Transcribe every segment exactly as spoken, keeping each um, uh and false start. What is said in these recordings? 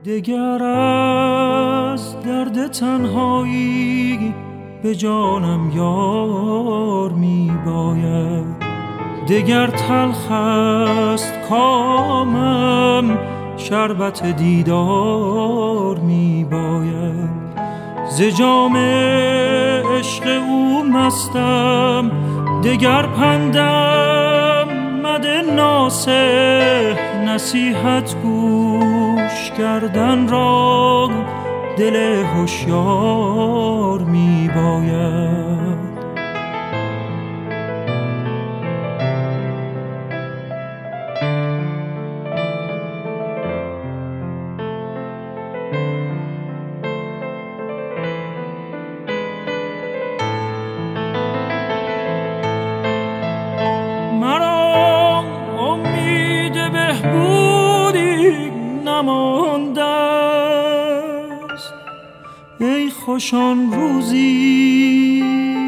دگر از درد تنهایی به جانم یار می باید، دگر تلخ است کامم شربت دیدار می باید. ز جام عشق او مستم، دگر پندم مده ناصح، نصیحت گوش کردن را دل هوشیار می باید. مرا امید بهبودی نمانده است، ای خوشان روزی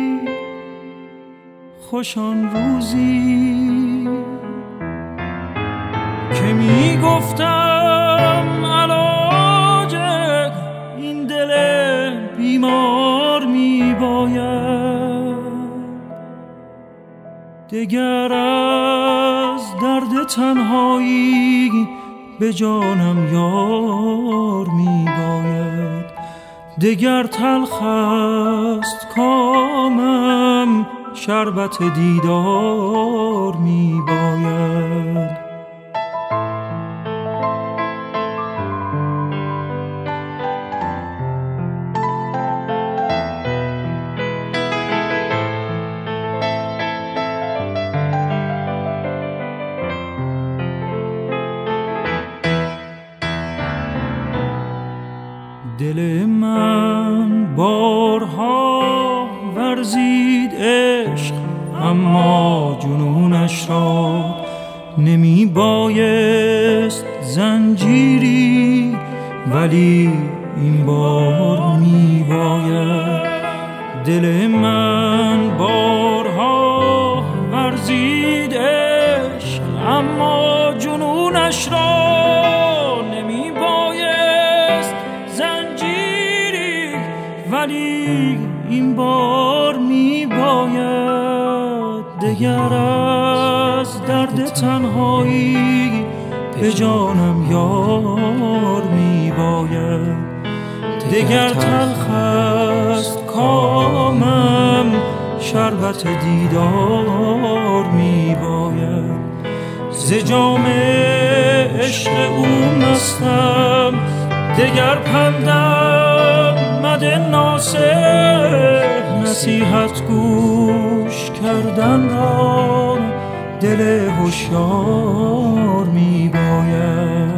خوشان روزی که می گفتم علاج این دل بیمار می باید، دگر از درد تنهایی به جانم یار می باید، دگر تلخ است کامم شربت دیدار می باید. دل من بارها ورزید عشق، اما جنونش را نمی بایست زنجیری، ولی این بار می باید. دل من بارها ورزید عشق، اما جنونش را نمی بایست زنجیری، ولی این بار می باید. دگر از درد تنهایی به جانم یار می باید، دگر تلخ است کامم شربت دیدار می باید. ز جام عشق او مستم، دگر پندم مده ناصح، نصیحت گوش کردن را دل هوشیار می باید.